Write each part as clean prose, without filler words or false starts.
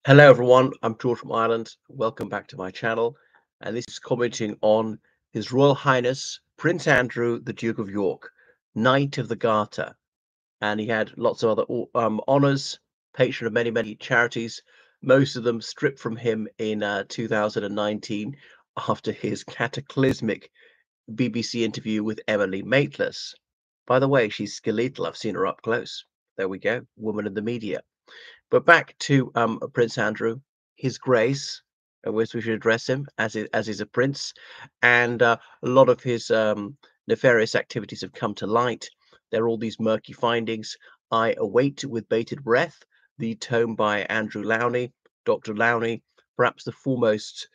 Hello everyone, I'm George from Ireland. Welcome back to my channel. And this is commenting on His Royal Highness Prince Andrew, the Duke of York, Knight of the Garter. And he had lots of other honours, patron of many charities, most of them stripped from him in 2019 after his cataclysmic BBC interview with Emily Maitlis. By the way, she's skeletal. I've seen her up close. There we go, woman in the media. But back to Prince Andrew, His Grace, as we should address him as he's a prince, and a lot of his nefarious activities have come to light. There are all these murky findings. I await with bated breath the tome by Andrew Lowney, Dr. Lowney, perhaps the foremost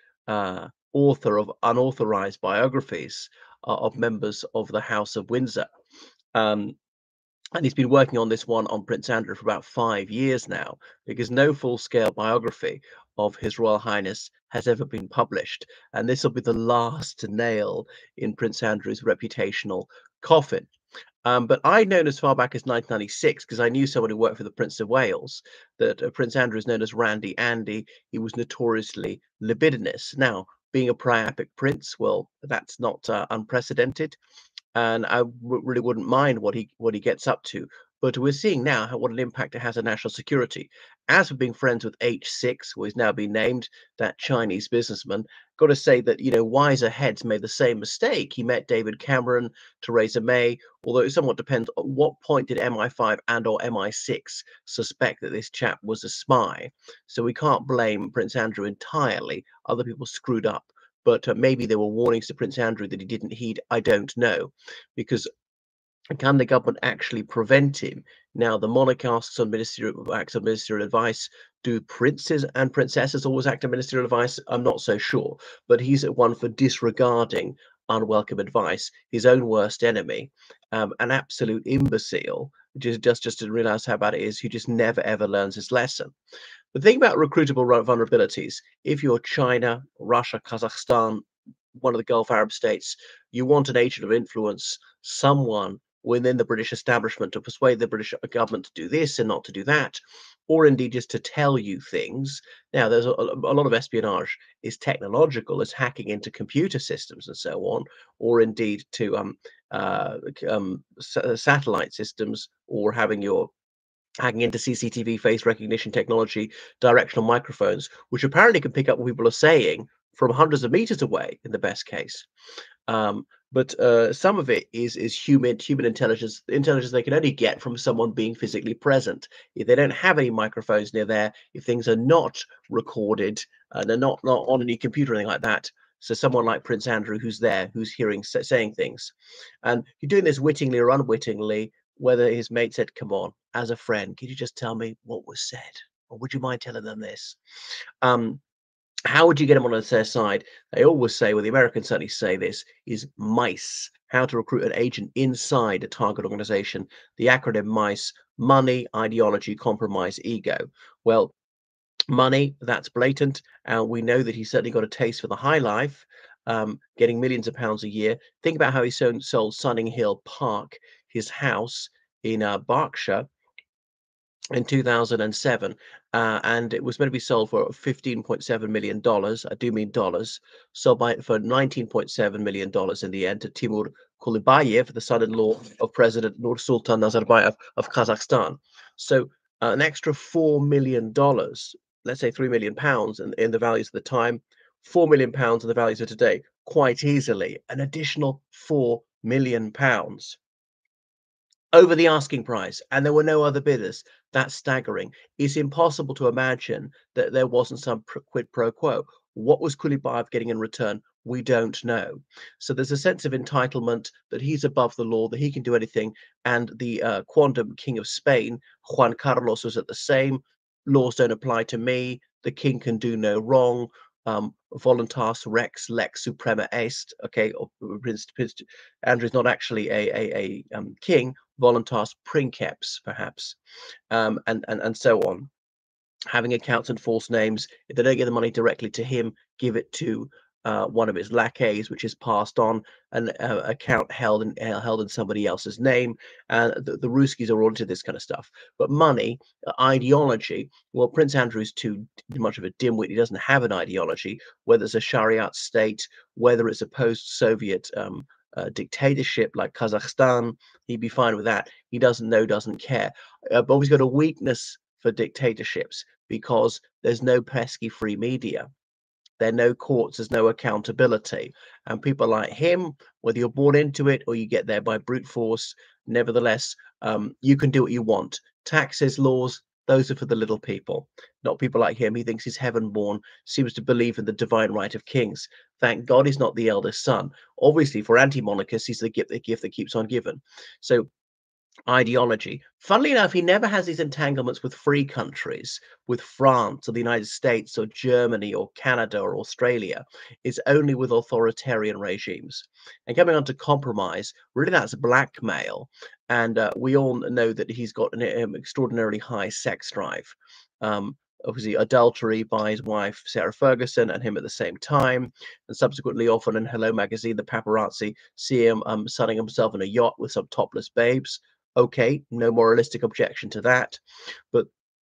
author of unauthorized biographies of members of the House of Windsor. Um, and he's been working on this one on Prince Andrew for about 5 years now, because no full-scale biography of His Royal Highness has ever been published. And this will be the last nail in Prince Andrew's reputational coffin. But I'd known as far back as 1996, because I knew someone who worked for the Prince of Wales, that Prince Andrew is known as Randy Andy. He was notoriously libidinous. Now, being a priapic prince, well, that's not unprecedented, and really wouldn't mind what he gets up to. But we're seeing now what an impact it has on national security. As for being friends with H6, who is now being named, that Chinese businessman, got to say that wiser heads made the same mistake. He met David Cameron, Theresa May, although it somewhat depends on what point did MI5 and or MI6 suspect that this chap was a spy. So we can't blame Prince Andrew entirely. Other people screwed up, but maybe there were warnings to Prince Andrew that he didn't heed. I don't know, because can the government actually prevent him? Now, the monarch acts on ministerial advice. Do princes and princesses always act on ministerial advice? I'm not so sure, but he's one for disregarding unwelcome advice. His own worst enemy, an absolute imbecile, just didn't realize how bad it is. He just never ever learns his lesson. The thing about recruitable vulnerabilities, if you're China, Russia, Kazakhstan, one of the Gulf Arab states, you want an agent of influence, someone within the British establishment to persuade the British government to do this and not to do that, or indeed just to tell you things. Now, there's a lot of espionage is technological, as hacking into computer systems and so on, or indeed to satellite systems, or having your hacking into CCTV face recognition technology, directional microphones, which apparently can pick up what people are saying from hundreds of meters away in the best case. But some of it is human intelligence they can only get from someone being physically present. If they don't have any microphones near there, if things are not recorded, they're not on any computer or anything like that. So someone like Prince Andrew, who's there, who's hearing saying things, and you're doing this wittingly or unwittingly, whether his mate said, "Come on, as a friend, could you just tell me what was said, or would you mind telling them this?" Um, how would you get them on their side? They always say, well, the Americans certainly say this, is MICE, how to recruit an agent inside a target organization. The acronym MICE: money, ideology, compromise, ego. Well, money, that's blatant. And we know that he's certainly got a taste for the high life, getting millions of pounds a year. Think about how he sold Sunninghill Park, his house in Berkshire, in 2007, and it was meant to be sold for $15.7 million. I do mean dollars. Sold for $19.7 million in the end to Timur Kulibayev, the son-in-law of President Nursultan Nazarbayev of Kazakhstan. So an extra $4 million, let's say £3 million in the values of the time, £4 million in the values of today, quite easily an additional £4 million over the asking price, and there were no other bidders. That's staggering. It's impossible to imagine that there wasn't some quid pro quo. What was Kulibayev getting in return? We don't know. So there's a sense of entitlement, that he's above the law, that he can do anything. And the quondam king of Spain, Juan Carlos, was at the same. Laws don't apply to me. The king can do no wrong. Voluntas rex lex suprema est. Okay, Prince Andrew is not actually a king. Voluntas princeps, perhaps, and so on. Having accounts and false names. If they don't get the money directly to him, give it to one of his lackeys, which is passed on, an account held in somebody else's name. And the Ruskies are all into this kind of stuff. But money, ideology, well, Prince Andrew is too much of a dimwit. He doesn't have an ideology, whether it's a Shariat state, whether it's a post-Soviet dictatorship like Kazakhstan, he'd be fine with that. He doesn't know, doesn't care. But he's got a weakness for dictatorships because there's no pesky free media. There are no courts, there's no accountability. And people like him, whether you're born into it or you get there by brute force, nevertheless, you can do what you want. Taxes, laws, those are for the little people, not people like him. He thinks he's heaven born, seems to believe in the divine right of kings. Thank God he's not the eldest son. Obviously, for anti-monarchists, he's the gift that keeps on giving. So ideology. Funnily enough, he never has these entanglements with free countries, with France or the United States or Germany or Canada or Australia. It's only with authoritarian regimes. And coming on to compromise, really that's blackmail. And we all know that he's got an extraordinarily high sex drive. Obviously adultery by his wife Sarah Ferguson and him at the same time, and subsequently often in Hello magazine the paparazzi see him sunning himself in a yacht with some topless babes. Okay, no moralistic objection to that. But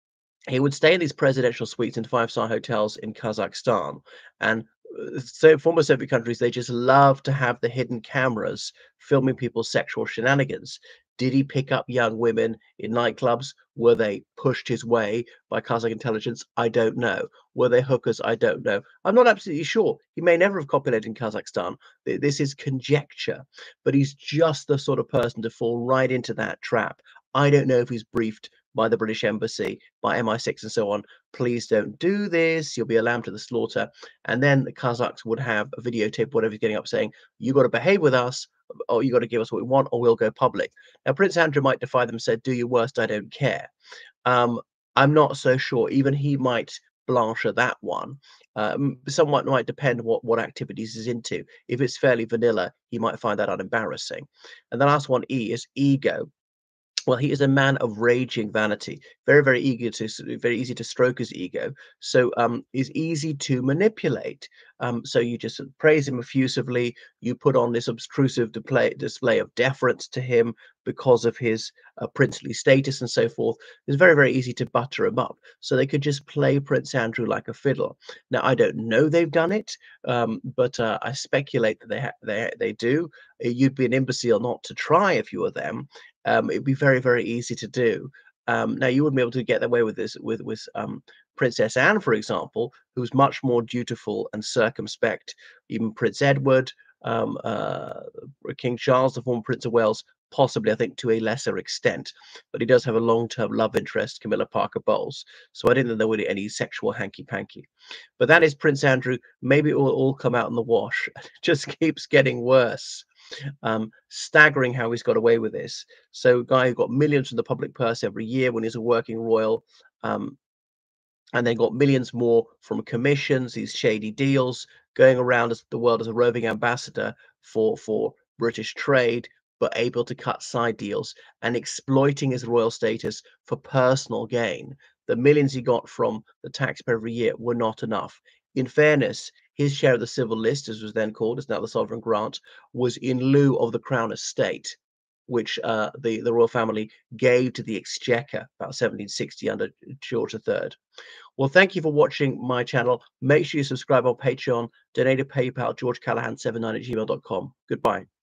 he would stay in these presidential suites in five-star hotels in Kazakhstan. And so former Soviet countries, they just love to have the hidden cameras filming people's sexual shenanigans. Did he pick up young women in nightclubs? Were they pushed his way by Kazakh intelligence? I don't know. Were they hookers? I don't know. I'm not absolutely sure. He may never have copulated in Kazakhstan. This is conjecture, but he's just the sort of person to fall right into that trap. I don't know if he's briefed by the British Embassy, by MI6 and so on. Please don't do this. You'll be a lamb to the slaughter. And then the Kazakhs would have a videotape, whatever he's getting up, saying, you got to behave with us, or you got to give us what we want, or we'll go public. Now, Prince Andrew might defy them, said, do your worst, I don't care. I'm not so sure. Even he might blanch at that one. Somewhat might depend what activities he's into. If it's fairly vanilla, he might find that unembarrassing. And the last one, E, is ego. Well, he is a man of raging vanity, very very easy to stroke his ego. So is easy to manipulate. So you just praise him effusively. You put on this obtrusive display of deference to him because of his princely status and so forth. It's very easy to butter him up. So they could just play Prince Andrew like a fiddle. Now I don't know they've done it, but I speculate that they do. You'd be an imbecile not to try if you were them. It'd be very easy to do. Now you wouldn't be able to get away with this with Princess Anne, for example, who's much more dutiful and circumspect. Even Prince Edward, King Charles, the former Prince of Wales, possibly, I think, to a lesser extent. But he does have a long-term love interest, Camilla Parker Bowles. So I didn't think there would be any sexual hanky-panky. But that is Prince Andrew. Maybe it will all come out in the wash. It just keeps getting worse. Staggering how he's got away with this. So a guy who got millions from the public purse every year when he's a working royal, and then got millions more from commissions, these shady deals, going around the world as a roving ambassador for British trade, but able to cut side deals and exploiting his royal status for personal gain. The millions he got from the taxpayer every year were not enough. In fairness, his share of the civil list, as was then called, is now the sovereign grant, was in lieu of the crown estate, which the royal family gave to the exchequer about 1760 under George III. Well, thank you for watching my channel. Make sure you subscribe on Patreon, donate to PayPal, georgecallahan79@gmail.com. Goodbye.